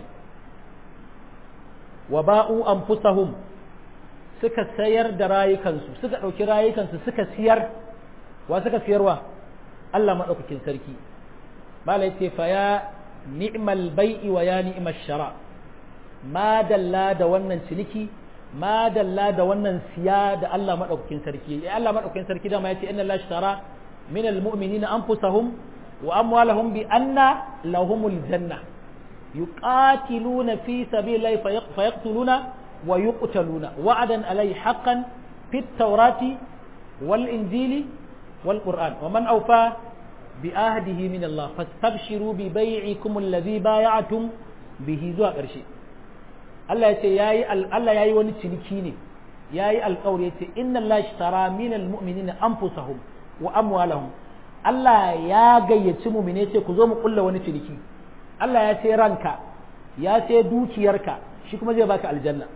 wa ba'u anfusahum suka sayar da rayukansu suka ɗauki rayukansu suka siyar wa suka siyarwa Allah maɗaukakin sarki malai ce fa ya ni'mal bai'i wa ya ni'mal shara ma dalla da wannan ciniki ma dalla da wannan siya da Allah maɗaukakin sarki ya Allah maɗaukakin sarki da ma yace inna Allah ishtara min almu'minina anfusahum wa amwalahum bi anna lahumul janna yuqatiluna fi sabilillahi fayaqtuluna wa yuqtaluna wa'adan alayhi haqqan fit tawrati wal injili والقرآن ومن أوفى بعهده من الله فاستبشروا ببيعكم الذي بايعتم به زوا قرشي الله يتي ياي الله ياي وني ciniki ne yayi alƙawari yace inna Allah ishtara min almu'minina anfusahum wa amwalahum Allah ya gayyaci mu'mine ce ku zo mu kulla wani ciniki Allah ya ce ranka ya ce dukiyarka shi kuma zai baka aljanna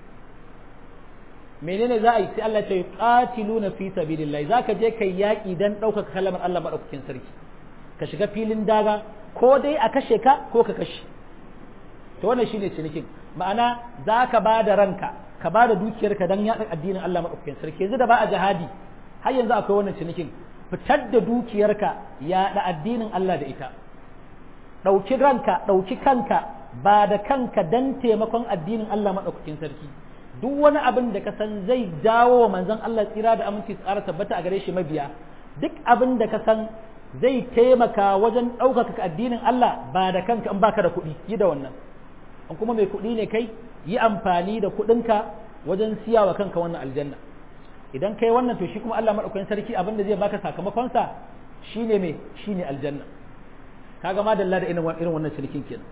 menene za a yi sai Allah ya ce qatiluna fi sabilillah zaka je kai yaki dan ɗaukaka kalmar Allah madaukakin sarki ka shiga filin daga ko dai a kashe ka ko ka kashe to wannan shine cinikin ma'ana zaka bada ranka ka bada dukiyarka dan yaɗa addinin Allah madaukakin sarki yanzu da ba a jihadi har yanzu akwai wannan cinikin fitar da dukiyarka yaɗa addinin Allah da ita ɗauki ranka ɗauki kanka ba da kanka dan taimakon addinin Allah madaukakin sarki duk wani abin da ka san zai jawo wa manzon Allah tsira da aminci tsara tabbata a gare shi mabiya duk abin da ka san zai taimaka wajen ɗaukaka addinin Allah ba da kanka in baka da kuɗi yi da wannan in kuma mai kuɗi ne kai yi amfani da kuɗinka wajen siya wa kanka wannan aljanna idan kai wannan to shi kuma Allah madaukakin sarki abin da zai baka sakamakon sa shine me shine aljanna kaga ma dalla da irin wannan shirkin kenan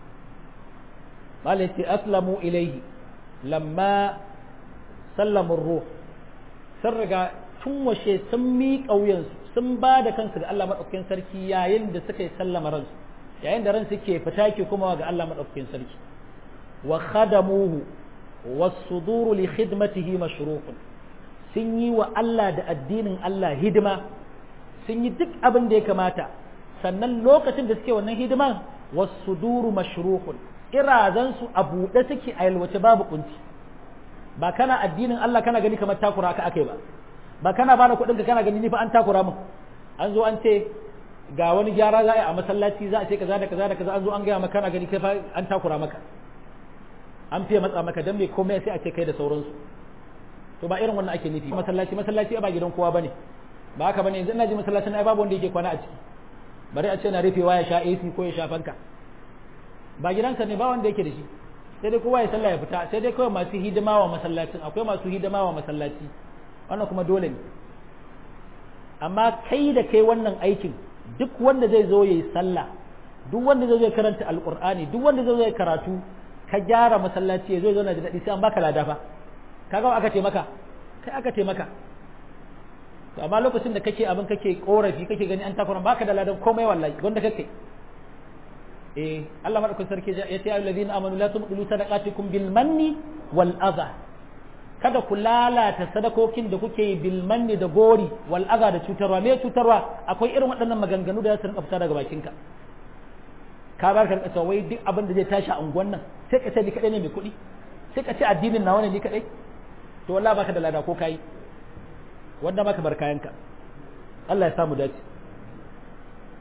malai ce aslamu ilaihi lamma sallamun ruh sun riga tun washe sun miƙa wuyansu sun ba da kansu ga Allah maɗaukakin sarki yayin da suka yi sallama ransu yayin da ransu ke fita ke kuma ga Allah maɗaukakin sarki wa khadamuhu was-suduru li khidmatihi mashruqun sun yi wa Allah da addinin Allah hidima sun yi duk abin da ya kamata sannan lokacin da suke wannan hidiman was-suduru mashruqun irazansu a buɗe suke a yalwace babu kunci ba kana addinin Allah kana gani kamar takura ka akai ba ba kana bada kuɗin ka kana gani ni fa an takura min an zo an ce ga wani gyara za a yi a masallaci za a ce kaza da kaza da kaza an zo an gaya maka kana gani kai fa an takura maka an fiye matsa maka dan me komai sai a ce kai da sauransu to ba irin wannan ake nufi masallaci masallaci ba gidan kowa bane ba haka bane yanzu ina ji masallacin ai babu wanda yake kwana a ciki bari a ce na rufewa ya sha A C ko ya sha fanka ba gidanka ne ba wanda yake da shi sai dai kowa ya sallah ya fita sai dai kawai masu hidima wa masallacin akwai masu hidima wa masallaci wannan kuma dole ne amma kai da kai wannan aikin duk wanda zai zo yayi sallah duk wanda zai zo ya karanta alqur'ani duk wanda zai zo ya karatu ka gyara masallaci ya zo ya zauna da dadi sai an baka lada fa kaga aka ce maka kai aka ce maka to amma lokacin da kake abin kake korafi kake gani an takura baka da ladan komai wallahi wanda kake eh Allah madaukakin sarki ya ce ayyuhal ladina amanu la tubdilu sadaqatikum bil manni wal adha kada ku lalata sadakokin da kuke yi bil manni da gori wal adha da cutarwa me cutarwa akwai irin waɗannan maganganu da za su rinka fita daga bakinka ka bar ka rinka wai duk abin da zai tashi a unguwan nan sai ka ce ni kadai ne mai kuɗi sai ka ce addinin nawa ne ni kadai to wallahi baka da lada ko kai wanda maka bar kayanka Allah ya samu dace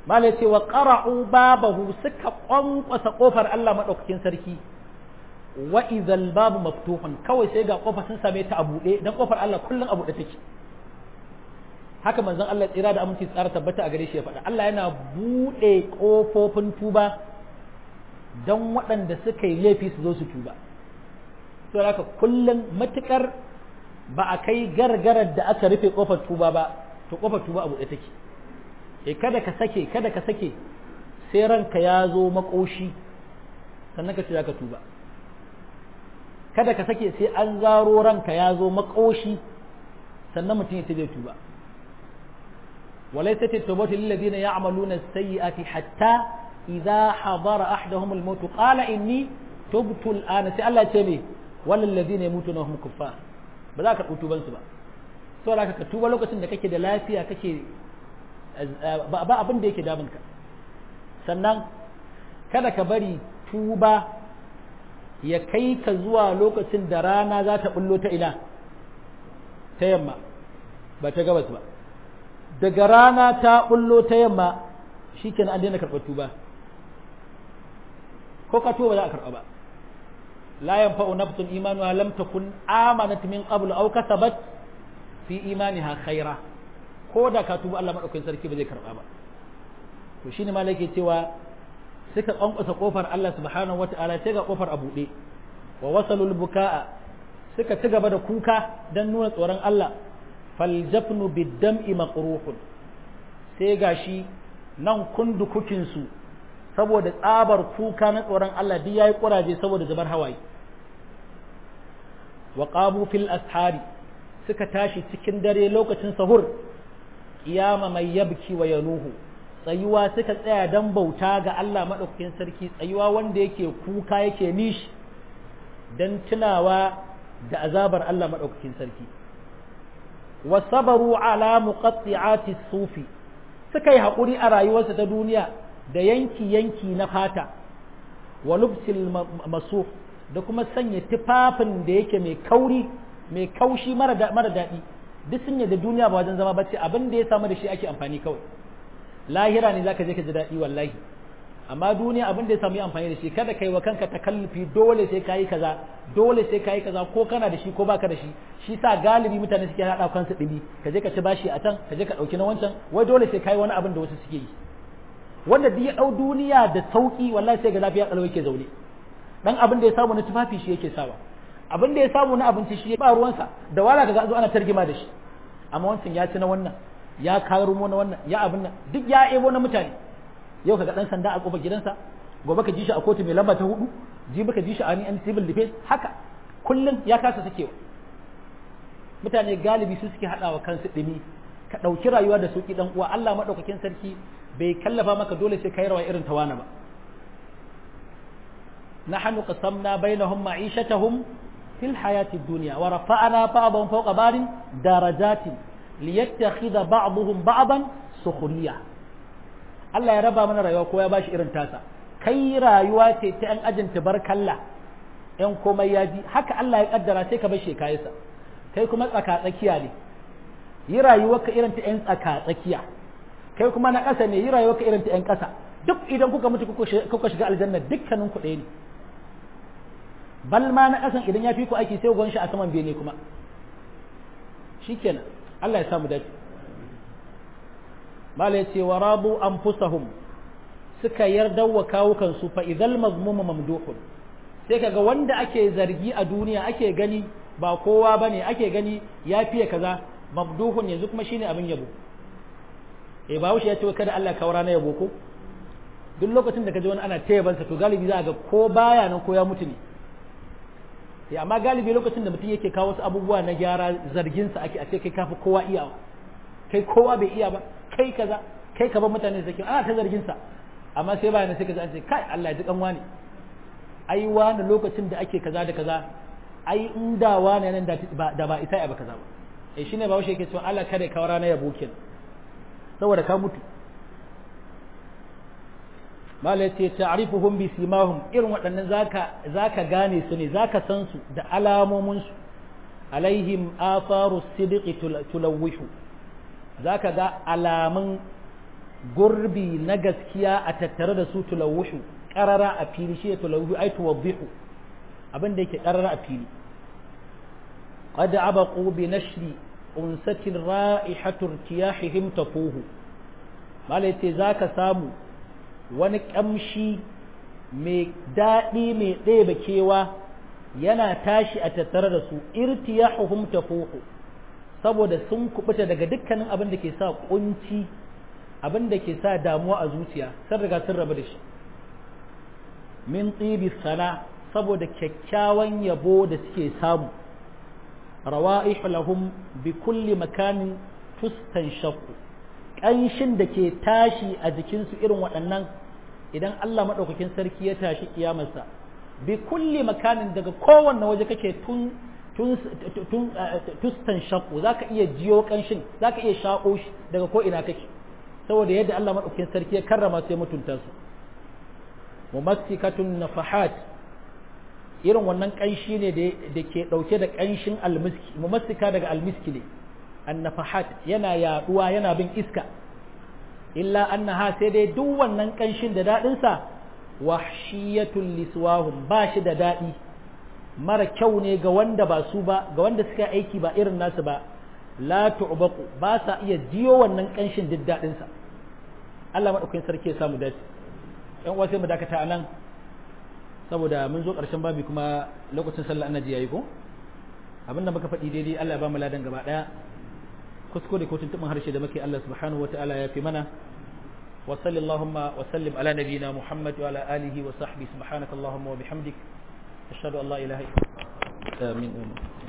mala ce wa qara'u babahu suka kwankwasa kofar Allah madaukakin sarki wa idhal babu maftuhun kawai sai ga kofa sun same ta a buɗe dan kofar Allah kullun a buɗe take haka manzon Allah tsira da aminci tsara tabbata a gare shi ya faɗa Allah yana buɗe kofofin tuba dan waɗanda suka yi laifi su zo su tuba to haka kullun matukar ba a kai gargarar da aka rufe kofar tuba ba to kofar tuba a buɗe take eh kada ka sake kada ka sake sai ranka ya zo makoshi sannan ka ce zaka tuba kada ka sake sai an zaro ranka ya zo makoshi sannan mutum ya ce zai tuba وليست التوبة للذين يعملون السيئات حتى إذا حضر أحدهم الموت قال إني تبت الآن سي الله تبي ولا الذين يموتون وهم كفار بذاك التوبة سبا سو لك التوبة لو كنت كake da lafiya kake ba abin da yake damunka sannan kada ka bari tuba ya kai ka zuwa lokacin da rana za ta bullo ta ina ta yamma ba ta gabas ba daga rana ta bullo ta yamma shikenan an daina karɓar tuba ko ka tuba ba za a karɓa ba la yanfa'u nafsun imanuha lam takun amanat min qabl aw kasabat fi imaniha khaira ko da ka tuba Allah madaukakin sarki ba zai karɓa ba to shine malaka cewa suka kankusa kofar Allah subhanahu wata'ala sai ga kofar a buɗe wa wasalul bukaa suka ci gaba da kuka dan nuna tsoron Allah faljafnu biddam'i maqruhun sai gashi nan kundukukin su saboda tsabar kuka na tsoron Allah duk yayi kuraje saboda zubar hawaye wa qabu fil ashari suka tashi cikin dare lokacin sahur qiyama mai yabki wa yanuhu tsayuwa suka tsaya dan bauta ga Allah madaukakin sarki tsayuwa wanda yake kuka yake nishi dan tunawa da azabar Allah madaukakin sarki wasabaru ala muqatti'ati sufi suka yi haƙuri a rayuwarsa ta duniya da yanki yanki na fata wa lubsil masuh da kuma sanya tufafin da yake mai kauri mai kaushi mara mara daɗi duk sun da duniya ba wajen zama bace abin da ya samu da shi ake amfani kawai lahira ne zaka je ka ji daɗi wallahi amma duniya abin da ya samu yi amfani da shi kada kai wa kanka takallufi dole sai kayi kaza dole sai kayi kaza ko kana da shi ko baka da shi shi sa galibi mutane suke hada kansu dibi ka je ka ci bashi a can ka je ka dauki na wancan wai dole sai kayi wani abin da wasu suke yi wanda duk ya dau duniya da sauki wallahi sai ga lafiya kalwai ke zaune dan abin da ya samu na tufafi shi yake sawa abin da ya samu na abinci shi ba ruwansa da wala kaga zo ana targima da shi amma wancan ya ci na wannan ya karumo na wannan ya abin nan duk ya ebo na mutane yau kaga dan sanda a kofar gidansa gobe ka ji shi a kotu mai lamba ta hudu jibi ka ji shi a ni civil defense haka kullum ya kasa sakewa mutane galibi su suke hadawa kansu dimi ka dauki rayuwa da sauki dan uwa Allah madaukakin sarki bai kallafa maka dole sai kai rawa irin tawana ba nahnu qasamna bainahum ma'ishatahum fil hayati dunya wa rafa'na ba'dahum fawqa ba'din darajatin liyattakhidha ba'dhum ba'dan sukhriya Allah ya raba mana rayuwa ko ya bashi irin tasa kai rayuwa ce ta yan ajin tabarkalla yan komai ya ji haka Allah ya kaddara sai ka bar shi kayansa kai kuma tsaka tsakiya ne yi rayuwarka irin ta yan tsaka tsakiya kai kuma na ƙasa ne yi rayuwarka irin ta yan ƙasa duk idan kuka mutu kuka shiga aljanna dukkanin ku ɗaya ne bal ma na ƙasan idan ya fi ku aiki sai gwan shi a saman bene kuma shikenan Allah ya samu dace mala yace wa rabu anfusahum suka yarda wa kawukan su fa idhal mazmum mamduhun sai kaga wanda ake zargi a duniya ake gani ba kowa bane ake gani ya fiye kaza mamduhun yanzu kuma shine abin yabo eh ba wuce ya ce kada Allah ka wara na yabo ko duk lokacin da kaji wani ana tayaban sa to galibi za ga ko baya nan ko ya mutu ne eh amma galibi lokacin da mutum yake kawo wasu abubuwa na gyara zargin sa ake a ce kai kafi kowa iyawa kai kowa bai iya ba kai kaza kai ka bar mutane sakin ana ta zargin sa amma sai bayan sai kaza an ce kai Allah ya ji kan wani ai wani lokacin da ake kaza da kaza ai in da wani nan da da ba isa ba kaza ba eh shine ba yake cewa Allah kada ka wara na yabo kin saboda ka mutu mala yace ta'rifuhum bi simahum irin waɗannan zaka zaka gane su ne zaka san su da alamomin su alaihim atharu sidqi tulawwihu zaka ga alamun gurbi na gaskiya a tattare da su tulawuhu qarara a fili shi tulawuhu ai tuwaddihu abin da yake qarara a fili qad abaqu bi nashri unsatin ra'ihatu irtiyahihim tafuhu mala yace zaka samu wani kamshi mai daɗi mai ɗebe kewa yana tashi a tattare da su irtiyahuhum tafuhu saboda sun kubuta daga dukkanin abin da ke sa kunci abin da ke sa damuwa a zuciya sun riga sun rabu da shi min tsibi sana saboda kyakkyawan yabo da suke samu rawa'ihu lahum bi kulli makanin tustanshaqu kanshin da ke tashi a jikinsu irin waɗannan idan Allah madaukakin sarki ya tashi kiyamarsa bi kulli makanin daga kowanne waje kake tun tun tun tustanshaqu zaka iya jiyo kanshin zaka iya shako shi daga ko ina kake saboda yadda Allah madaukakin sarki ya karrama sai mutunta su mumassikatun nafahat irin wannan kanshi ne da ke dauke da kanshin almiski mumassika daga almiski ne annafahat yana yaduwa yana bin iska illa annaha sai dai duk wannan kanshin da dadin sa wahshiyatul liswahum ba shi da dadi mara kyau ne ga wanda ba su ba ga wanda suka aiki ba irin nasu ba la tu'baqu ba sa iya jiyo wannan kanshin duk dadin sa Allah madaukakin sarki ya samu dace yan uwa sai mu dakata anan saboda mun zo ƙarshen babi kuma lokacin sallah annaji yayi ko abinda muka faɗi daidai Allah ya ba mu ladan gaba daya kuskure ko tuntuɓin harshe da muke Allah subhanahu wataala ya fi mana wa sallallahu wa sallim ala nabiyyina Muhammad wa ala alihi wa sahbihi subhanakallahumma wa bihamdik ashhadu an la ilaha illa anta amin